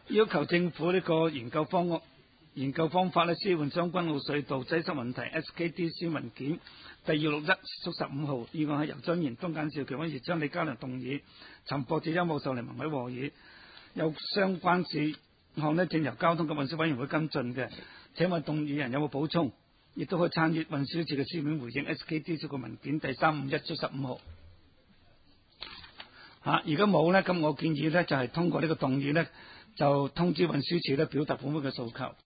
要求政府呢個研究方法呢，舒緩將軍澳隧道擠塞問題。SKDC 文件第261/15號議案係由張賢、東簡兆權、温傑章、李家良動議，陳博志、邱武秀、林文偉和議。有相關事項呢，正由交通及運輸委員會跟進嘅。請問動議人有冇補充？亦都可以參閱運輸署嘅書面回應 SKDC 個文件第351/15號。如果冇呢，咁我建議呢就係通過呢個動議呢，就通知運輸署呢表達本會嘅訴求。